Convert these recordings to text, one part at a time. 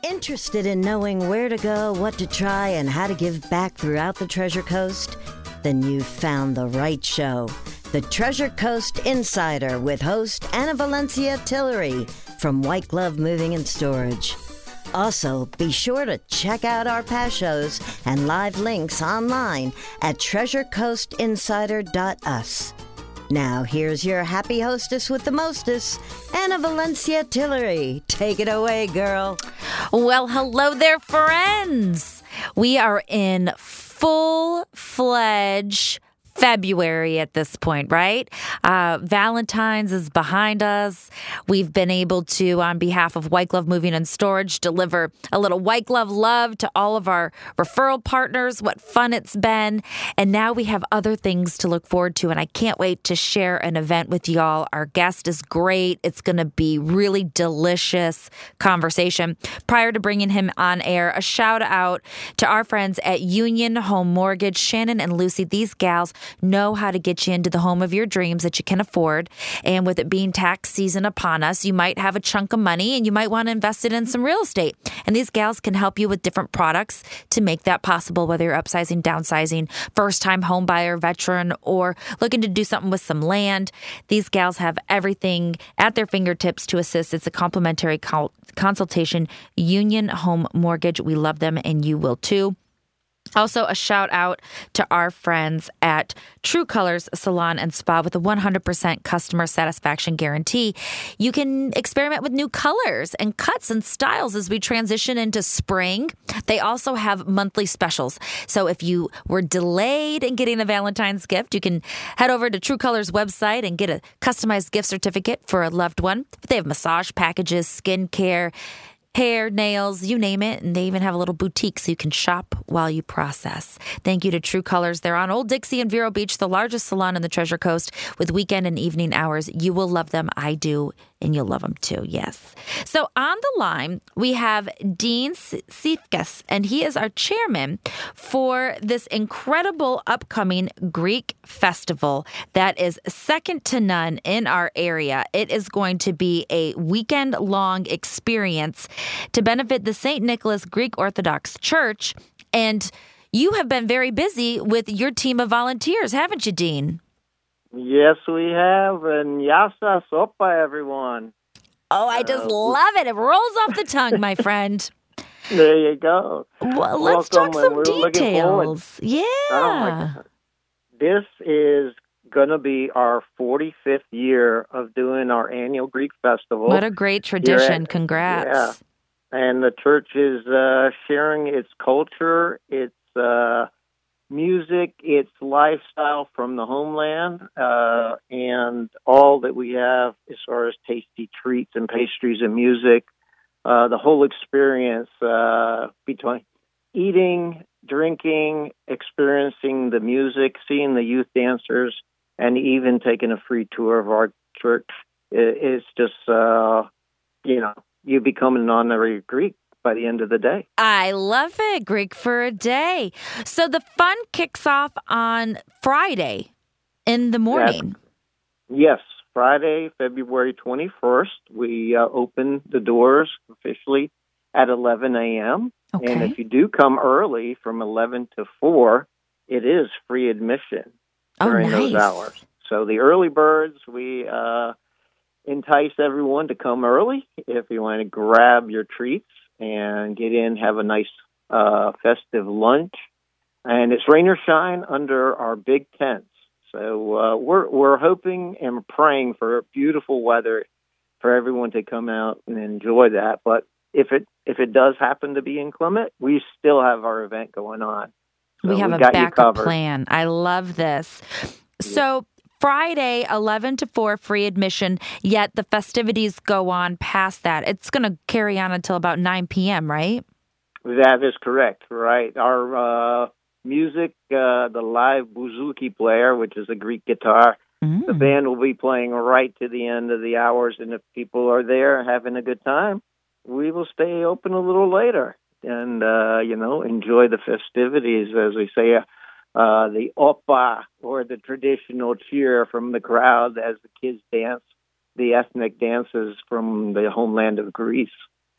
Interested in knowing where to go, what to try, and how to give back throughout the Treasure Coast? Then you've found the right show. The Treasure Coast Insider with host Anna Valencia Tillery from White Glove Moving and Storage. Also, be sure to check out our past shows and live links online at treasurecoastinsider.us. Now, here's your happy hostess with the mostest, Anna Valencia Tillery. Take it away, girl. Well, hello there, friends. We are in full-fledged February at this point, right? Valentine's is behind us. We've been able to, on behalf of White Glove Moving and Storage, deliver a little White Glove love to all of our referral partners. What fun it's been. And now we have other things to look forward to, and I can't wait to share an event with y'all. Our guest is great. It's going to be really delicious conversation. Prior to bringing him on air, a shout out to our friends at Union Home Mortgage. Shannon and Lucy, these gals know how to get you into the home of your dreams that you can afford. And with it being tax season upon us, you might have a chunk of money and you might want to invest it in some real estate. And these gals can help you with different products to make that possible, whether you're upsizing, downsizing, first-time home buyer, veteran, or looking to do something with some land. These gals have everything at their fingertips to assist. It's a complimentary consultation. Union Home Mortgage. We love them, and you will too. Also, a shout out to our friends at True Colors Salon and Spa with a 100% customer satisfaction guarantee. You can experiment with new colors and cuts and styles as we transition into spring. They also have monthly specials. So if you were delayed in getting a Valentine's gift, you can head over to True Colors website and get a customized gift certificate for a loved one. They have massage packages, skincare, hair, nails, you name it. And they even have a little boutique so you can shop while you process. Thank you to True Colors. They're on Old Dixie in Vero Beach, the largest salon in the Treasure Coast with weekend and evening hours. You will love them. I do. And you'll love them too. Yes. So on the line, we have Dean Sifkas, and he is our chairman for this incredible upcoming Greek festival that is second to none in our area. It is going to be a weekend-long experience to benefit the St. Nicholas Greek Orthodox Church. And you have been very busy with your team of volunteers, haven't you, Dean? Yes, we have, and yassa sopa, everyone. Oh, I just love it. It rolls off the tongue, my friend. There you go. Well, let's talk some details. Yeah. Oh, my God. This is going to be our 45th year of doing our annual Greek festival. What a great tradition. Congrats. Yeah. And the church is sharing its culture, its music, its lifestyle from the homeland, and all that we have as far as tasty treats and pastries and music. The whole experience between eating, drinking, experiencing the music, seeing the youth dancers, and even taking a free tour of our church. It's just, you become an honorary Greek by the end of the day. I love it. Greek for a day. So the fun kicks off on Friday in the morning. Yes, Friday, February 21st. We open the doors officially at 11 a.m. Okay. And if you do come early from 11 to 4, it is free admission during those hours. So the early birds, we entice everyone to come early if you want to grab your treats and get in, have a nice festive lunch. And it's rain or shine under our big tents. So we're hoping and praying for beautiful weather for everyone to come out and enjoy that. But if it does happen to be inclement, we still have our event going on. So we have a backup plan. I love this. So Friday, 11 to 4, free admission, yet the festivities go on past that. It's going to carry on until about 9 p.m., right? That is correct, right. Our music, the live bouzouki player, which is a Greek guitar, the band will be playing right to the end of the hours, and if people are there having a good time, we will stay open a little later and, enjoy the festivities, as we say, the oppa, or the traditional cheer from the crowd as the kids dance the ethnic dances from the homeland of Greece.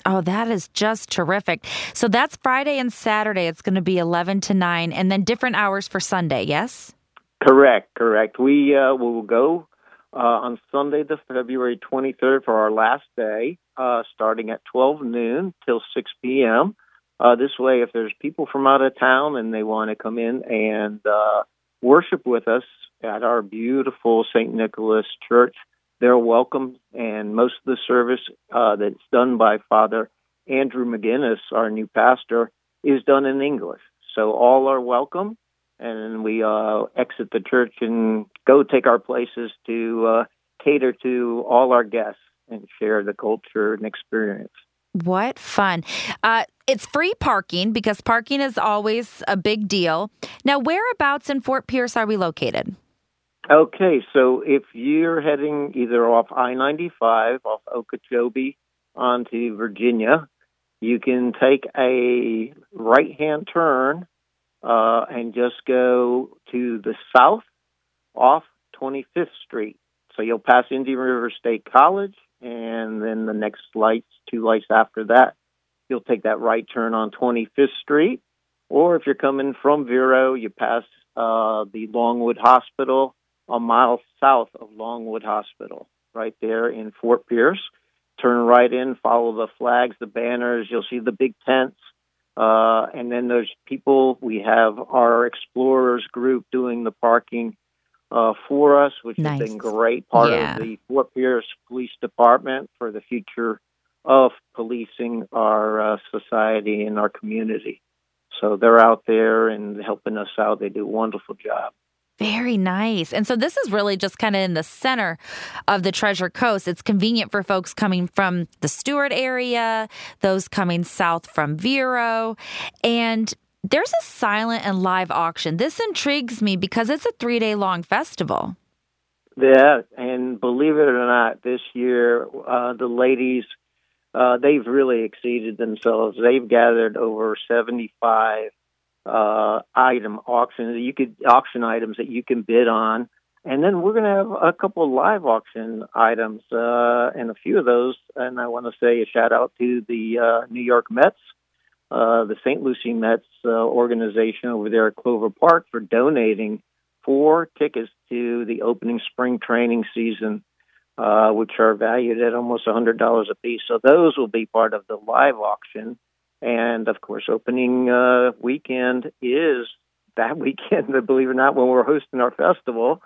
Oh, that is just terrific. So that's Friday and Saturday. It's going to be 11 to 9, and then different hours for Sunday, yes? Correct. We will go on Sunday, the February 23rd, for our last day, starting at 12 noon till 6 p.m. This way, if there's people from out of town and they want to come in and worship with us at our beautiful St. Nicholas Church, they're welcome. And most of the service that's done by Father Andrew McGinnis, our new pastor, is done in English. So all are welcome. And we exit the church and go take our places to cater to all our guests and share the culture and experience. What fun. It's free parking because parking is always a big deal. Now, whereabouts in Fort Pierce are we located? Okay, so if you're heading either off I-95, off Okeechobee onto Virginia, you can take a right-hand turn and just go to the south off 25th Street. So you'll pass Indian River State College, and then the next lights, 2 lights after that, you'll take that right turn on 25th Street. Or if you're coming from Vero, you pass the Longwood Hospital, a mile south of Longwood Hospital, right there in Fort Pierce. Turn right in, follow the flags, the banners. You'll see the big tents. And then there's people. We have our Explorers group doing the parking for us, which has been great. Part of the Fort Pierce Police Department for the future of policing our society and our community. So they're out there and helping us out. They do a wonderful job. Very nice. And so this is really just kind of in the center of the Treasure Coast. It's convenient for folks coming from the Stuart area, those coming south from Vero. And there's a silent and live auction. This intrigues me because it's a 3-day long festival. Yeah, and believe it or not, this year, the ladies, they've really exceeded themselves. They've gathered over 75 auction items that you can bid on, and then we're going to have a couple of live auction items, and a few of those. And I want to say a shout out to the New York Mets, the St. Lucie Mets organization over there at Clover Park, for donating 4 tickets to the opening spring training season, which are valued at almost $100 a piece. So those will be part of the live auction. And, of course, opening weekend is that weekend, believe it or not, when we're hosting our festival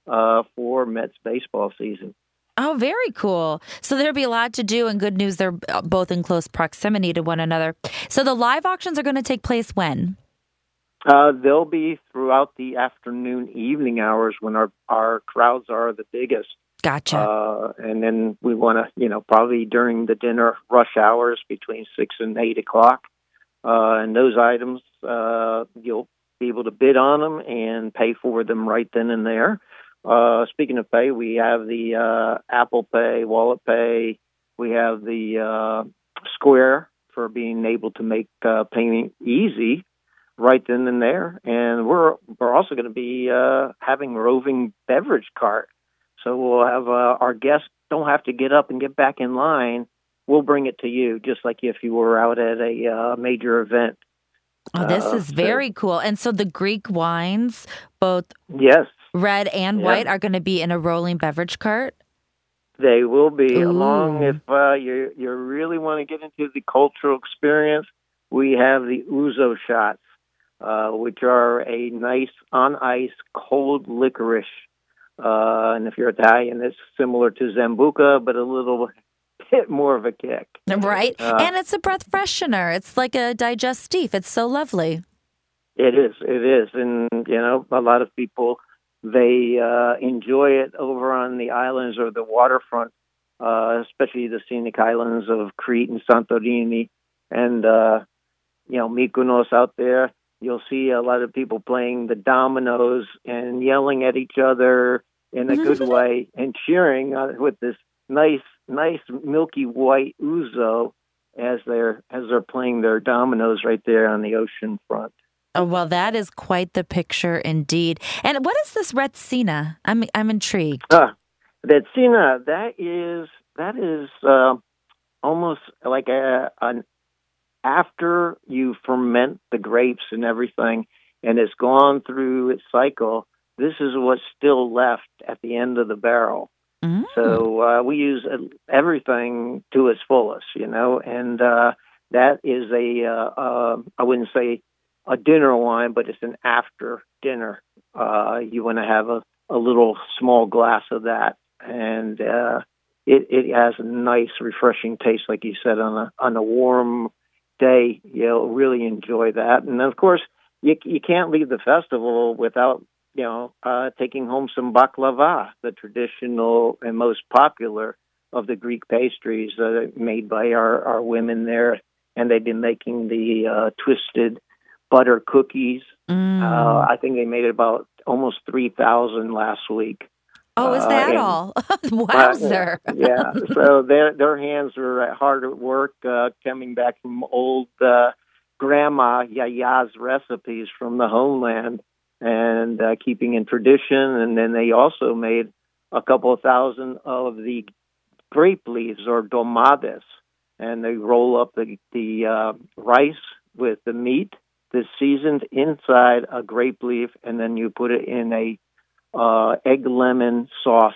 for Mets baseball season. Oh, very cool. So there'll be a lot to do, and good news, they're both in close proximity to one another. So the live auctions are going to take place when? They'll be throughout the afternoon, evening hours when our crowds are the biggest. Gotcha. And then we want to, probably during the dinner rush hours between 6 and 8 o'clock. And those items, you'll be able to bid on them and pay for them right then and there. Speaking of pay, we have the Apple Pay, Wallet Pay. We have the Square for being able to make payment easy right then and there. And we're also going to be having roving beverage cart. So we'll have our guests don't have to get up and get back in line. We'll bring it to you, just like if you were out at a major event. Oh, this is very cool. And so the Greek wines, both red and white, are going to be in a rolling beverage cart? They will be. Ooh. Along, if you really want to get into the cultural experience, we have the ouzo shots, which are a nice on-ice cold licorice. And if you're Italian, it's similar to Zambuca, but a little bit more of a kick. Right. And it's a breath freshener. It's like a digestif. It's so lovely. It is. And, a lot of people, they enjoy it over on the islands or the waterfront, especially the scenic islands of Crete and Santorini and, Mykonos out there. You'll see a lot of people playing the dominoes and yelling at each other in a good way and cheering with this nice milky white ouzo as they're playing their dominoes right there on the ocean front. Oh, well, that is quite the picture indeed. And what is this Retsina? I'm intrigued. Retsina, that is almost almost like an after you ferment the grapes and everything, and it's gone through its cycle. This is what's still left at the end of the barrel. Mm. So we use everything to its fullest, and that is I wouldn't say a dinner wine, but it's an after dinner. You want to have a little small glass of that, and it has a nice, refreshing taste, like you said, on a warm day. You'll really enjoy that. And of course, you can't leave the festival without taking home some baklava, the traditional and most popular of the Greek pastries made by our women there. And they've been making the twisted butter cookies. I think they made about almost 3,000 last week. Oh, is that all? Wowzer. Yeah. So their hands are hard at work, coming back from old Grandma Yaya's recipes from the homeland, and keeping in tradition. And then they also made a couple of thousand of the grape leaves, or domades, and they roll up the rice with the meat that's seasoned inside a grape leaf, and then you put it in a egg lemon sauce,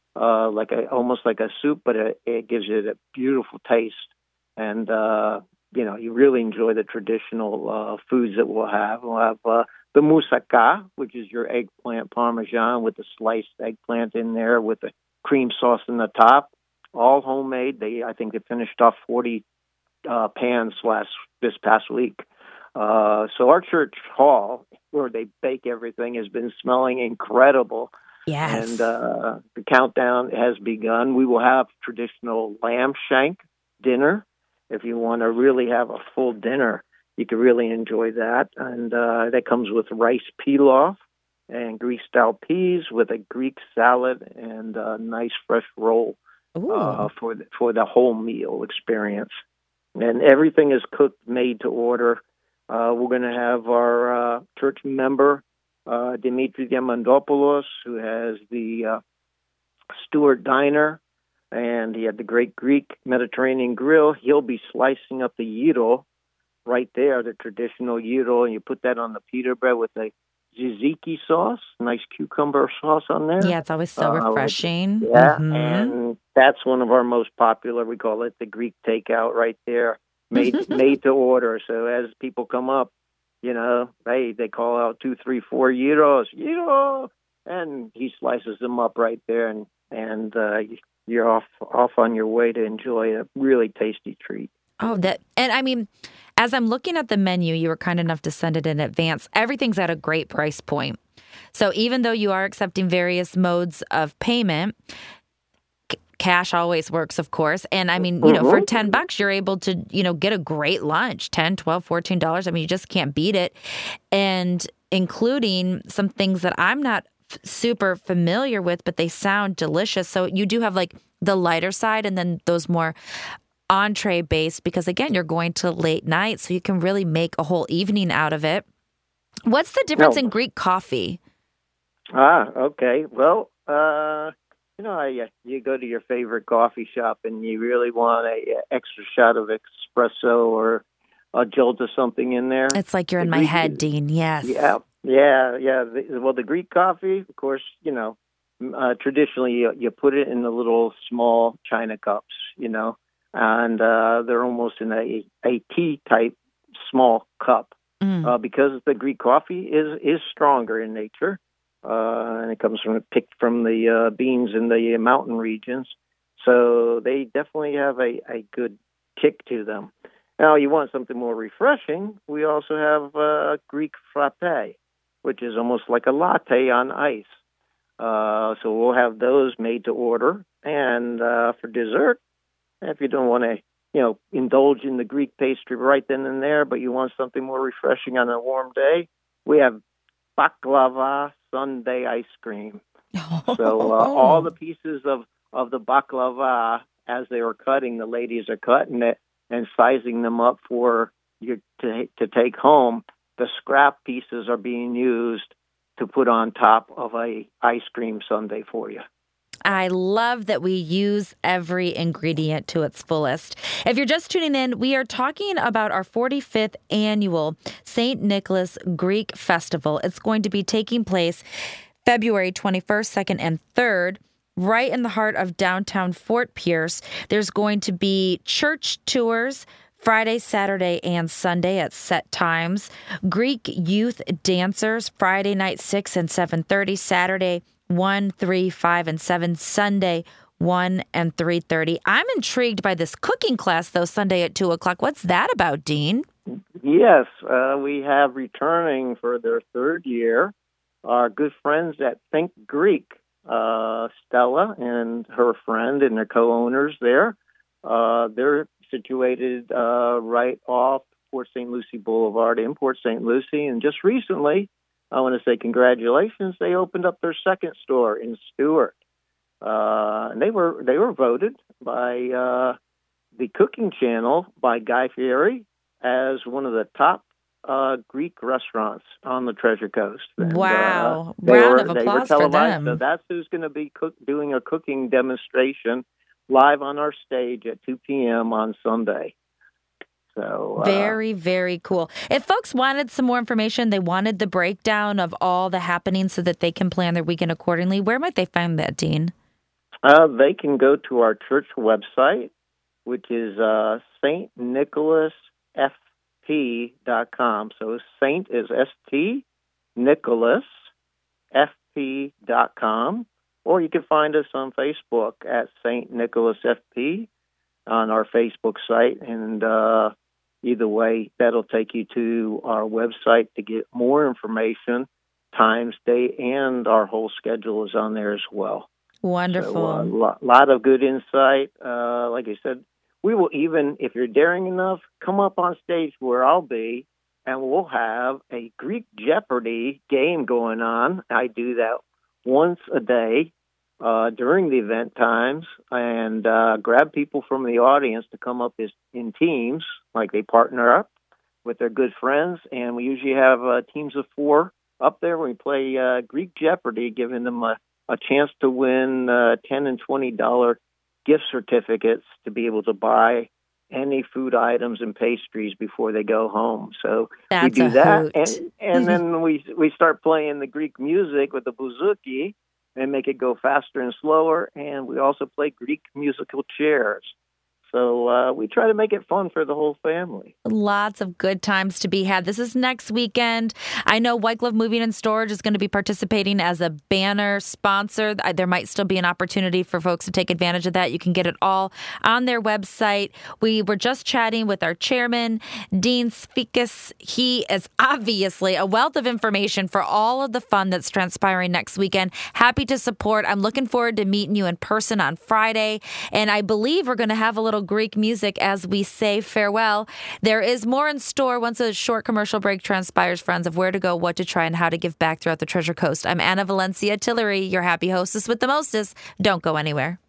almost like a soup, but it gives it a beautiful taste. And you really enjoy the traditional foods that we'll have. We'll have the moussaka, which is your eggplant parmesan with the sliced eggplant in there with the cream sauce in the top. All homemade. I think they finished off 40 pans this past week. So our church hall, where they bake everything, has been smelling incredible. Yes. And the countdown has begun. We will have traditional lamb shank dinner. If you want to really have a full dinner, you can really enjoy that. And that comes with rice pilaf and Greek-style peas with a Greek salad and a nice fresh roll for the whole meal experience. And everything is cooked, made to order. We're going to have our church member, Dimitri Diamandopoulos, who has the Stewart Diner, and he had the Great Greek Mediterranean Grill. He'll be slicing up the gyro right there, the traditional gyro, and you put that on the pita bread with a tzatziki sauce, nice cucumber sauce on there. Yeah, it's always so refreshing. Yeah, and that's one of our most popular. We call it the Greek takeout right there. Made to order. So as people come up, they call out 2, 3, 4 gyros, and he slices them up right there, and you're off on your way to enjoy a really tasty treat. Oh, and I mean, as I'm looking at the menu, you were kind enough to send it in advance. Everything's at a great price point. So even though you are accepting various modes of payment, cash always works, of course. And I mean, for $10, you're able to, get a great lunch, $10, $12, $14. I mean, you just can't beat it. And including some things that I'm not super familiar with, but they sound delicious. So you do have like the lighter side and then those more entree based, because again, you're going to late night, so you can really make a whole evening out of it. What's the difference in Greek coffee? Okay. Well, you go to your favorite coffee shop and you really want a extra shot of espresso or a jolt of something in there. It's like you're in my head, Dean. Yes. Yeah. Well, the Greek coffee, of course, traditionally you put it in the little small china cups, and they're almost in a tea type small cup, because the Greek coffee is stronger in nature. And it comes picked from the beans in the mountain regions. So they definitely have a good kick to them. Now, you want something more refreshing, we also have Greek frappe, which is almost like a latte on ice. So we'll have those made to order. And for dessert, if you don't want to, indulge in the Greek pastry right then and there, but you want something more refreshing on a warm day, we have baklava sundae ice cream. So all the pieces of the baklava, as they were cutting, the ladies are cutting it and sizing them up for you to take home. The scrap pieces are being used to put on top of a ice cream sundae for you. I love that we use every ingredient to its fullest. If you're just tuning in, we are talking about our 45th annual St. Nicholas Greek Festival. It's going to be taking place February 21st, 2nd, and 3rd. Right in the heart of downtown Fort Pierce. There's going to be church tours Friday, Saturday, and Sunday at set times. Greek youth dancers Friday night 6 and 7:30, Saturday 1, 3, 5, and 7, Sunday 1 and 3:30. I'm intrigued by this cooking class, though, Sunday at 2 o'clock. What's that about, Dean? Yes, we have returning for their 3rd year our good friends at Think Greek. Stella and her friend and their co-owners there. They're situated right off Port St. Lucie Boulevard in Port St. Lucie. And just recently, I want to say congratulations, they opened up their 2nd store in Stuart. And they were voted by the Cooking Channel by Guy Fieri as one of the top Greek restaurants on the Treasure Coast. And, wow. Round of applause for them. So that's who's going to be doing a cooking demonstration live on our stage at 2 p.m. on Sunday. So very, very cool. If folks wanted some more information, they wanted the breakdown of all the happenings so that they can plan their weekend accordingly, where might they find that, Dean? They can go to our church website, which is St. Nicholas FP.com. So Saint is ST, Nicholas, FP.com. Or you can find us on Facebook at St. Nicholas FP on our Facebook site. And either way, that'll take you to our website to get more information. Times, date, and our whole schedule is on there as well. Wonderful. So, a lot of good insight. Like I said, we will even, if you're daring enough, come up on stage where I'll be, and we'll have a Greek Jeopardy game going on. I do that once a day during the event times, and grab people from the audience to come up in teams, like they partner up with their good friends, and we usually have teams of 4 up there. We play Greek Jeopardy, giving them a chance to win $10 and $20 gift certificates to be able to buy any food items and pastries before they go home. So we do that, and then we start playing the Greek music with the bouzouki and make it go faster and slower, and we also play Greek musical chairs. So we try to make it fun for the whole family. Lots of good times to be had. This is next weekend. I know White Glove Moving and Storage is going to be participating as a banner sponsor. There might still be an opportunity for folks to take advantage of that. You can get it all on their website. We were just chatting with our chairman, Dean Sfikas. He is obviously a wealth of information for all of the fun that's transpiring next weekend. Happy to support. I'm looking forward to meeting you in person on Friday. And I believe we're going to have a little Greek music as we say farewell. There is more in store once a short commercial break transpires, friends, of where to go, what to try, and how to give back throughout the Treasure Coast. I'm Anna Valencia Tillery, your happy hostess with the mostest. Don't go anywhere.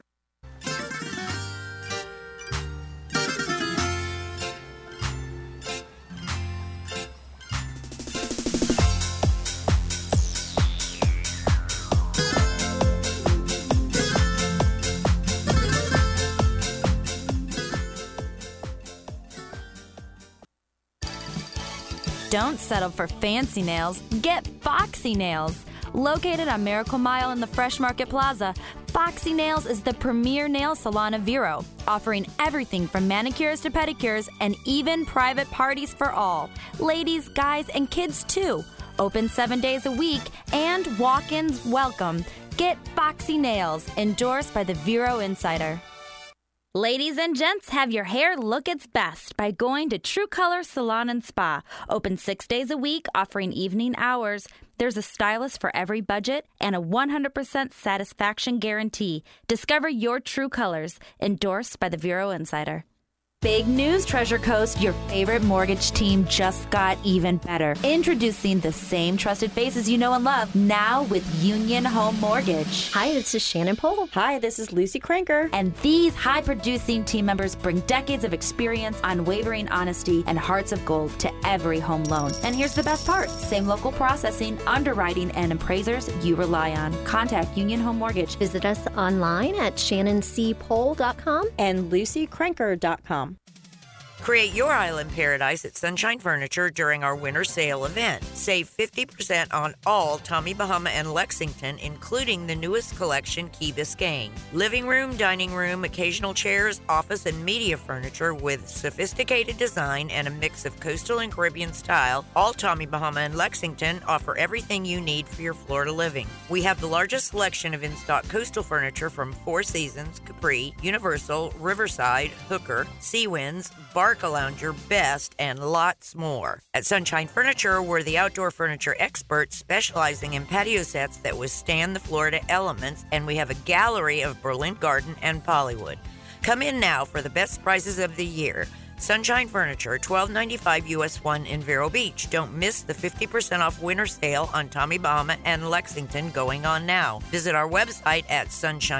Don't settle for fancy nails. Get Foxy Nails. Located on Miracle Mile in the Fresh Market Plaza, Foxy Nails is the premier nail salon of Vero, offering everything from manicures to pedicures and even private parties for all. Ladies, guys, and kids too. Open 7 days a week and walk-ins welcome. Get Foxy Nails, endorsed by the Vero Insider. Ladies and gents, have your hair look its best by going to True Color Salon and Spa. Open 6 days a week, offering evening hours. There's a stylist for every budget and a 100% satisfaction guarantee. Discover your true colors, endorsed by the Vero Insider. Big news, Treasure Coast. Your favorite mortgage team just got even better. Introducing the same trusted faces you know and love, now with Union Home Mortgage. Hi, this is Shannon Pohl. Hi, this is Lucy Cranker. And these high-producing team members bring decades of experience, unwavering honesty, and hearts of gold to every home loan. And here's the best part. Same local processing, underwriting, and appraisers you rely on. Contact Union Home Mortgage. Visit us online at shannonpohl.com and lucycranker.com. Create your island paradise at Sunshine Furniture during our winter sale event. Save 50% on all Tommy Bahama and Lexington, including the newest collection, Key Biscayne. Living room, dining room, occasional chairs, office, and media furniture with sophisticated design and a mix of coastal and Caribbean style. All Tommy Bahama and Lexington offer everything you need for your Florida living. We have the largest selection of in-stock coastal furniture from Four Seasons, Capri, Universal, Riverside, Hooker, Seawinds, Barcalounger, Best, and lots more. At Sunshine Furniture, we're the outdoor furniture experts specializing in patio sets that withstand the Florida elements, and we have a gallery of Berlin Garden and Pollywood. Come in now for the best prices of the year. Sunshine Furniture, $12.95 US 1 in Vero Beach. Don't miss the 50% off winter sale on Tommy Bahama and Lexington going on now. Visit our website at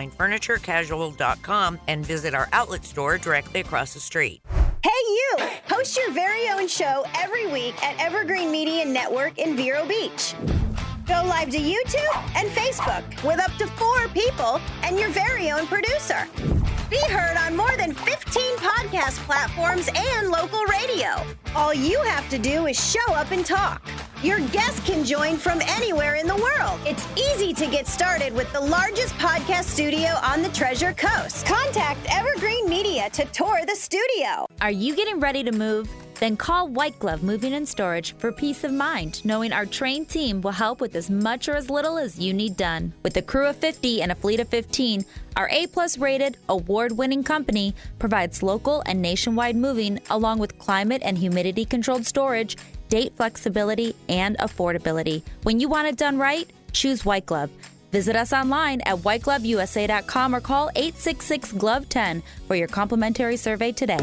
sunshinefurniturecasual.com and visit our outlet store directly across the street. Hey, you! Host your very own show every week at Evergreen Media Network in Vero Beach. Go live to YouTube and Facebook with up to 4 people and your very own producer. Be heard on more than 15 podcast platforms and local radio. All you have to do is show up and talk. Your guests can join from anywhere in the world. It's easy to get started with the largest podcast studio on the Treasure Coast. Contact Evergreen Media to tour the studio. Are you getting ready to move? Then call White Glove Moving and Storage for peace of mind, knowing our trained team will help with as much or as little as you need done. With a crew of 50 and a fleet of 15, our A-plus rated, award-winning company provides local and nationwide moving along with climate and humidity-controlled storage, date flexibility, and affordability. When you want it done right, choose White Glove. Visit us online at whitegloveusa.com or call 866-GLOVE-10 for your complimentary survey today.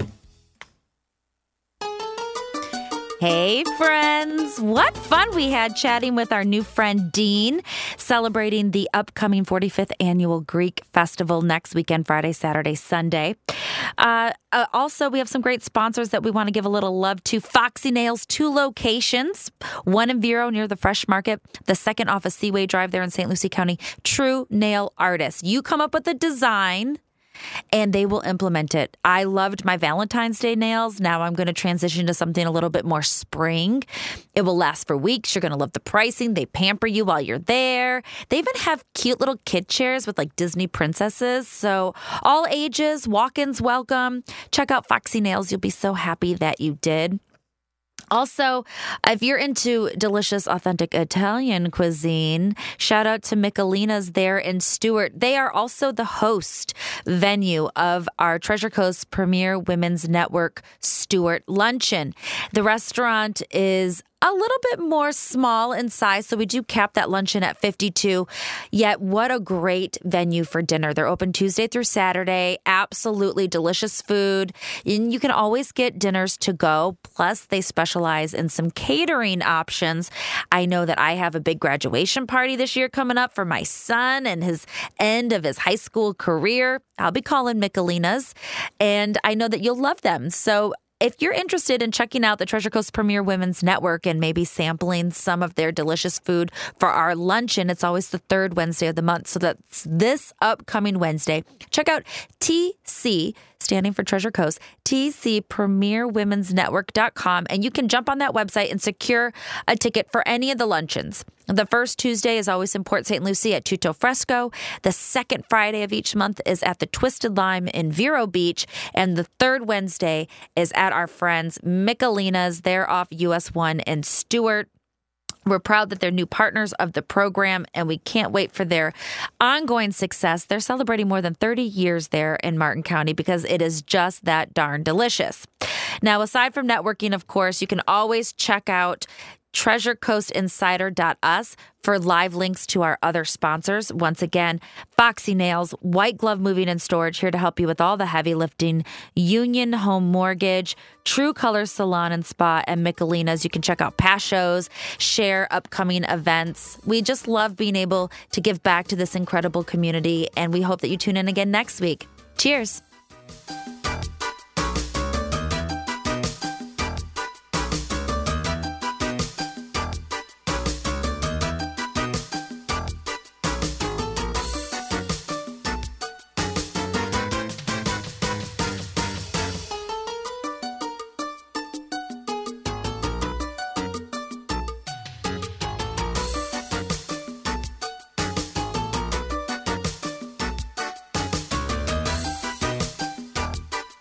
Hey, friends. What fun we had chatting with our new friend Dean, celebrating the upcoming 45th annual Greek Festival next weekend, Friday, Saturday, Sunday. Also, we have some great sponsors that we want to give a little love to. Foxy Nails, 2 locations, one in Vero near the Fresh Market, the second off of Seaway Drive there in St. Lucie County. True nail artists. You come up with a design and they will implement it. I loved my Valentine's Day nails. Now I'm going to transition to something a little bit more spring. It will last for weeks. You're going to love the pricing. They pamper you while you're there. They even have cute little kid chairs with like Disney princesses. So all ages, walk-ins welcome. Check out Foxy Nails. You'll be so happy that you did. Also, if you're into delicious, authentic Italian cuisine, shout out to Michelina's there in Stuart. They are also the host venue of our Treasure Coast Premier Women's Network Stuart Luncheon. The restaurant is a little bit more small in size, so we do cap that luncheon at 52. Yet, what a great venue for dinner. They're open Tuesday through Saturday. Absolutely delicious food. And you can always get dinners to go. Plus, they specialize in some catering options. I know that I have a big graduation party this year coming up for my son and his end of his high school career. I'll be calling Michelina's, and I know that you'll love them. So if you're interested in checking out the Treasure Coast Premier Women's Network and maybe sampling some of their delicious food for our luncheon, it's always the 3rd Wednesday of the month. So that's this upcoming Wednesday. Check out TC, standing for Treasure Coast, tcpremierwomensnetwork.com, and you can jump on that website and secure a ticket for any of the luncheons. The first Tuesday is always in Port St. Lucie at Tutto Fresco. The second Friday of each month is at the Twisted Lime in Vero Beach. And the 3rd Wednesday is at our friends Michelina's. They're off US 1 in Stuart. We're proud that they're new partners of the program, and we can't wait for their ongoing success. They're celebrating more than 30 years there in Martin County because it is just that darn delicious. Now, aside from networking, of course, you can always check out treasurecoastinsider.us for live links to our other sponsors. Once again, Foxy Nails, White Glove Moving and Storage, here to help you with all the heavy lifting. Union Home Mortgage, True Colors Salon and Spa, and Michelina's. You can check out past shows, share upcoming events. We just love being able to give back to this incredible community, and we hope that you tune in again next week. Cheers.